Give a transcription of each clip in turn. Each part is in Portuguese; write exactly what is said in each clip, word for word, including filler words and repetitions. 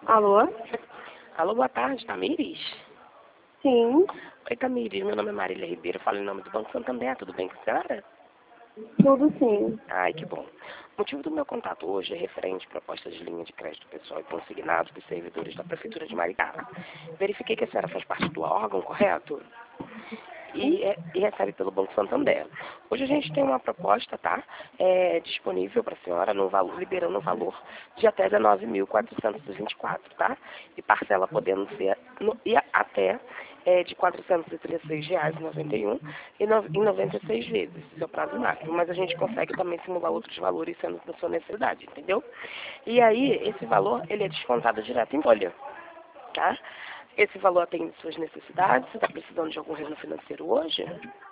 Alô? Alô, boa tarde, Tamires? Sim, Oi, Tamires, meu nome é Marília Ribeiro, falo em nome do Banco Santander, tudo bem com a senhora? tudo sim. Ai, que bom. O motivo do meu contato hoje é referente à proposta de linha de crédito pessoal e consignado dos servidores da Prefeitura de Maricá. Verifiquei que a senhora faz parte do órgão, correto? E, é, e recebe pelo Banco Santander. Hoje a gente tem uma proposta, tá? É, disponível para a senhora, no valor, liberando um valor de até dezenove mil quatrocentos e vinte e quatro, tá? E parcela podendo ser no, e até é, de quatrocentos e trinta e seis reais e noventa e um e no, em noventa e seis vezes, esse é o prazo máximo. Mas a gente consegue também simular outros valores sendo da sua necessidade, entendeu? E aí, esse valor, ele é descontado direto em folha, tá? Esse valor atende suas necessidades? Você está precisando de algum retorno financeiro hoje?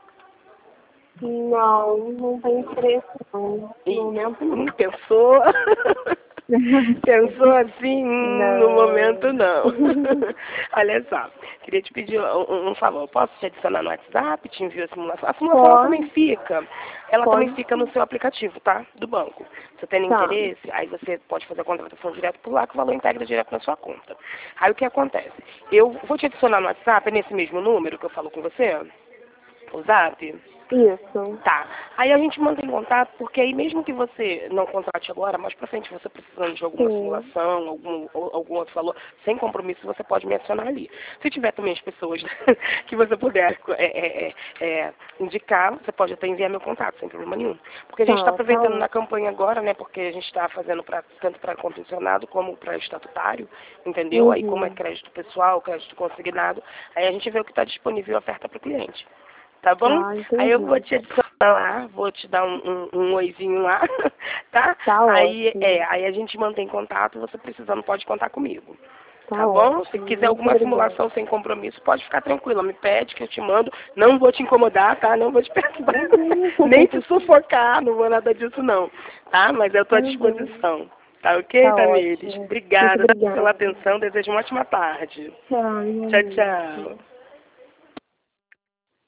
Não, não tem interesse não. E No momento não. pensou? Pensou assim? Hum, no Não. momento não. Olha só, queria te pedir um, um favor. Posso te adicionar no WhatsApp? Te envio a simulação. A simulação ela também Pode, fica. Ela também pode. fica no seu aplicativo, tá? Do banco. Se você tem Tá. interesse, aí você pode fazer a contratação direto por lá, que o valor integra direto na sua conta. Aí o que acontece? Eu vou te adicionar no WhatsApp, é nesse mesmo número que eu falo com você? O Zap? Isso. Tá. Aí a gente mantém contato, porque aí mesmo que você não contrate agora, mais pra frente, você precisando de alguma Sim. simulação, algum, ou, algum outro valor, sem compromisso, você pode me adicionar ali. Se tiver também as pessoas que você puder é, é, é, é, indicar, você pode até enviar meu contato, sem problema nenhum. Porque a gente está Tá, tá aproveitando ótimo. na campanha agora, né, porque a gente está fazendo pra, tanto para convencionado como para estatutário, entendeu? Aí como é Uhum. crédito pessoal, crédito consignado, aí a gente vê o que está disponível e oferta para o cliente. Tá bom? Tá, Aí eu vou entendi. te adicionar lá, vou te dar um, um, um oizinho lá, tá? Tá Aí, ótimo. é, aí a gente mantém contato, você precisando pode contar comigo. Tá Tá bom? Se ótimo. quiser Muito alguma obrigada. simulação sem compromisso, pode ficar tranquila. Me pede que eu te mando. Não vou te incomodar, tá? Não vou te perturbar. Uhum. Nem te sufocar, não vou nada disso não. Tá? Mas eu estou à Uhum. disposição. Tá ok, Tá Tamires? ótimo. Muito Obrigada pela obrigada. atenção. Desejo uma ótima tarde. Tchau, Tchau, igualmente. tchau.